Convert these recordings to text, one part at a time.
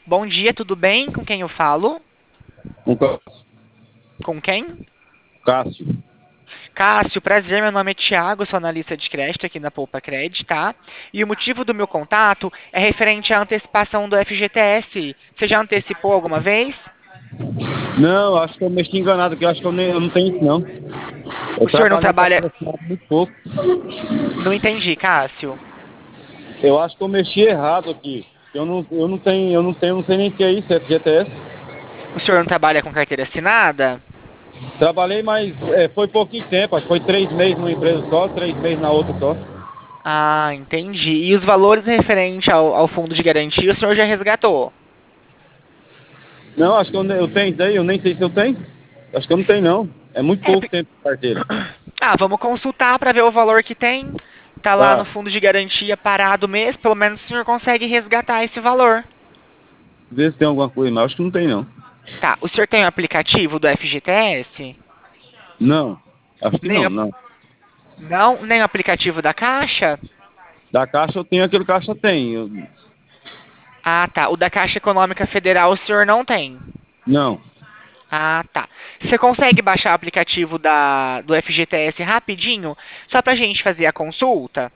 Bom dia, tudo bem? Com quem eu falo? Com Com quem? Cássio. Cássio, prazer, meu nome é Thiago, sou analista de crédito aqui na Poupa Cred, tá? E o motivo do meu contato é referente à antecipação do FGTS. Você já antecipou alguma vez? Não, acho que eu mexi enganado aqui, acho que eu não tenho isso não. Eu O senhor não trabalhei com trabalha... a muito pouco. Não entendi, Cássio. Eu acho que eu mexi errado aqui. Eu não sei nem o que é isso, FGTS. O senhor não trabalha com carteira assinada? Trabalhei, mas foi pouquinho tempo, acho que foi 3 meses numa empresa só, 3 meses na outra só. Ah, entendi. E os valores referentes ao fundo de garantia, o senhor já resgatou? Não, acho que eu tenho isso aí, eu nem sei se eu tenho. Acho que eu não tenho não. É muito É, pouco tempo de carteira. ah, vamos consultar para ver o valor que tem. Tá lá no Tá, fundo de garantia parado mês, pelo menos o senhor consegue resgatar esse valor. vê se tem alguma coisa, mas acho que não tem não. Tá, o senhor tem o aplicativo do FGTS? Não, acho que Nem não, o, não. não, nem o aplicativo da Caixa? Da Caixa eu tenho, aquele Caixa tem. Ah, tá. O da Caixa Econômica Federal o senhor não tem. Não. Ah, tá. Você consegue baixar o aplicativo do FGTS rapidinho, só pra gente fazer a consulta?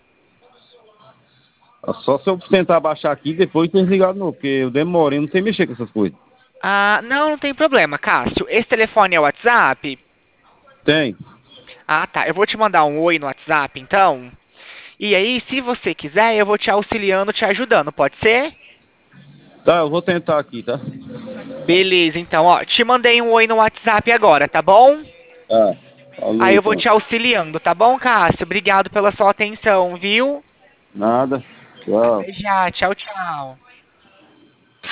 Só se eu tentar baixar aqui e depois ter desligado de novo, porque eu demorei, não sei mexer com essas coisas. Ah, não, não tem problema, Cássio. Esse telefone é o WhatsApp? Tem. Ah, tá. Eu vou te mandar um oi no WhatsApp, então. E aí, se você quiser, eu vou te auxiliando, te ajudando, pode ser? Tá, eu vou tentar aqui, tá? Beleza, então, ó, te mandei um oi no WhatsApp agora, tá bom? Tá. Falou Aí eu vou então. te auxiliando, tá bom, Cássio? Obrigado pela sua atenção, viu? Nada. Tchau. Até já, tchau, tchau.